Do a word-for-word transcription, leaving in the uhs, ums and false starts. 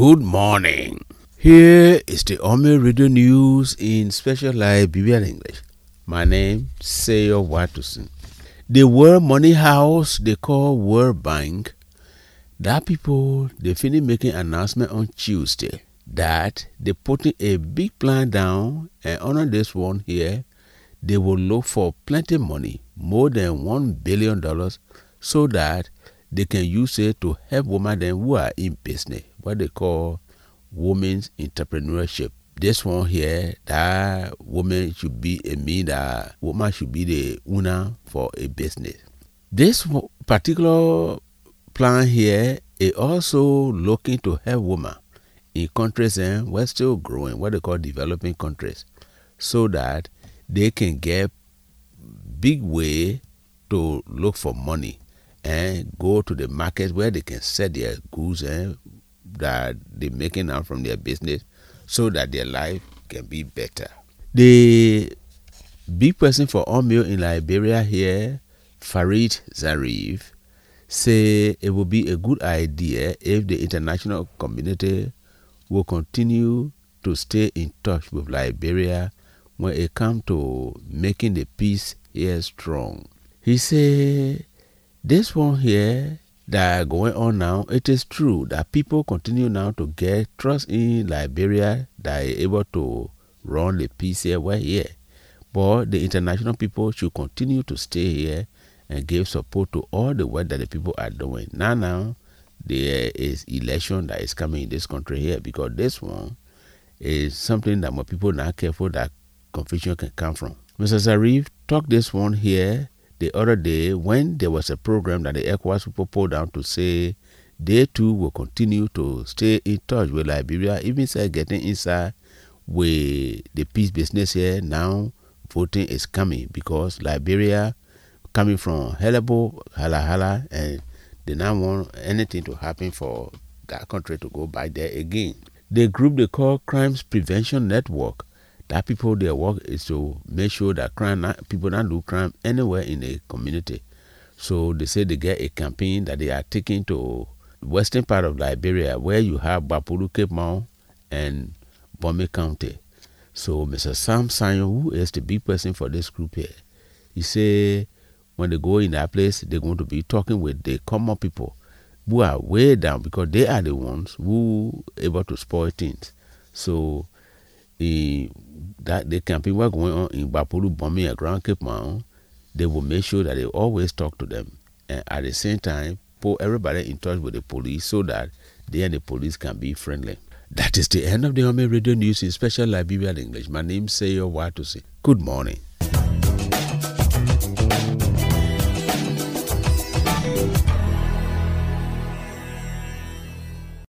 Good morning. Here is the Ome Radio News in special Liberian English. My name is Seyo Watusin. The World Money House they call World Bank, that people they finish making announcement on Tuesday that they putting a big plan down, and on this one here, they will look for plenty money, more than one billion dollars, so that they can use it to help women then who are in business, what they call women's entrepreneurship. This one here, that woman should be a mean that woman should be the owner for a business. This particular plan here is also looking to help women in countries and we're still growing, what they call developing countries, so that they can get big way to look for money and go to the market where they can sell their goods and that they're making out from their business, so that their life can be better. The big person for Omeo in Liberia here, Farid Zarif, say it would be a good idea if the international community will continue to stay in touch with Liberia when it comes to making the peace here strong. He say this one here that going on now, it is true that people continue now to get trust in Liberia that are able to run the peace here, we're here. But the international people should continue to stay here and give support to all the work that the people are doing. Now, now, there is election that is coming in this country here, because this one is something that more people are not careful that confusion can come from. Mister Zarif talked this one here the other day when there was a program that the ECOWAS people pulled down to say they too will continue to stay in touch with Liberia, even say getting inside with the peace business here. Now voting is coming because Liberia coming from Helabo, Hala Hala, and they now want anything to happen for that country to go back there again. The group they call Crimes Prevention Network, that people their work is to make sure that crime not, people don't do crime anywhere in the community. So they say they get a campaign that they are taking to western part of Liberia, where you have Bapuru, Cape Mount, and Bome County. So Mister Sam Sanyo, who is the big person for this group here, he say when they go in that place, they're going to be talking with the common people who are way down, because they are the ones who are able to spoil things. So the that the campaign were going on in Bapuru, Bome, and Grand Cape Mount, they will make sure that they always talk to them, and at the same time put everybody in touch with the police so that they and the police can be friendly. That is the end of the Ome Radio News in special Liberian English. My name is Seyo Watusi. Good morning.